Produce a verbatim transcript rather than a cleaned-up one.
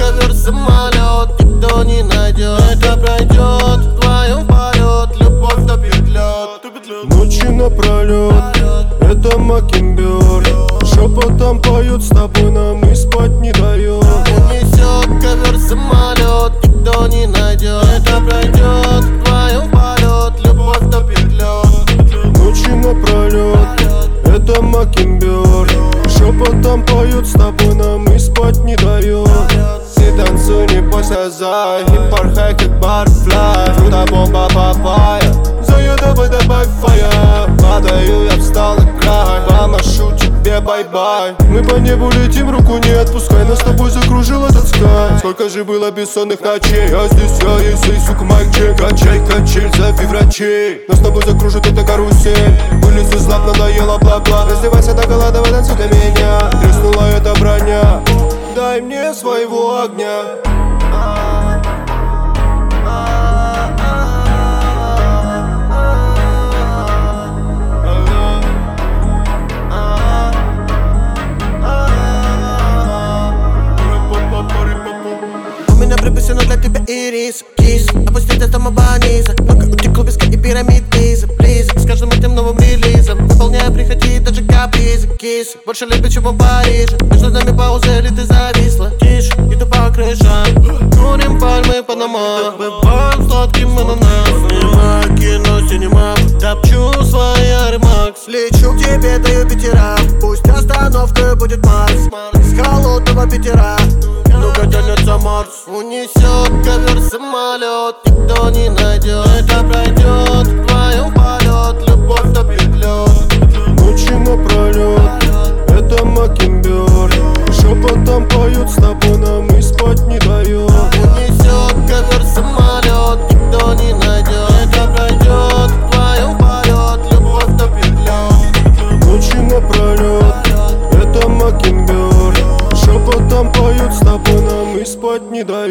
ковер-самолет никто не найдет. Это пройдет вдвоем полет, любовь топит лед. Ночи напролет, это Макинберг. Шепотом поют с тобой, нам и спать не дает. Унесет ковер-самолет никто не найдет. Это пройдет вдвоем полет, любовь топит лед. Ночи напролет, это Макинберг. Шепотом поют с тобой, нам и спать не дает. Ты танцуй, не бойся, зай, и порхай как барфляй. Фрута бомба папайя, заедавай, добавь фая. Падаю, я встал на край, помашу тебе бай-бай. Мы по небу летим, руку не отпускай. Нас с тобой закружил этот скай. Сколько же было бессонных ночей. Я здесь, я есть, эй, сука, Майк Джек. Качай, качель, зови врачей. Нас с тобой закружит эта карусель. Вылез из лап, надоело бла-бла. Раздевайся до гола, давай танцуй для меня. Треснула эта броня, дай мне своего огня. У меня припасено для тебя ирис, кис. Опусти до самого низа. Много утекло песка и пирамид Гиза. Плиз, с каждым этим новым релизом выполняя, приходи, даже капризы, кис. Больше любит, чем в Париже. Между нами пауза, или ты зависла? Тише, иду по крышам, курим пальмы Панама. Бываем сладким ананас. Снимаю кино, синема. Топчу свои Аримакс. Лечу к тебе до Юпитера. Пусть остановкой будет Марс. С холодного Питера ну-ка тянется Марс. Унесет ковер-самолет никто не найдет. Это пройдет вдвоем полет, любовь топит лед. Ночи напролет, это Макинберг. Шепотом поют с тобой, нам и спать не дает. Унесет ковер-самолет никто не найдет. Это пройдет вдвоем полет, любовь топит лед. Ночи напролет, это Макинберг. Шепотом поют с тобой, нам и спать не дает.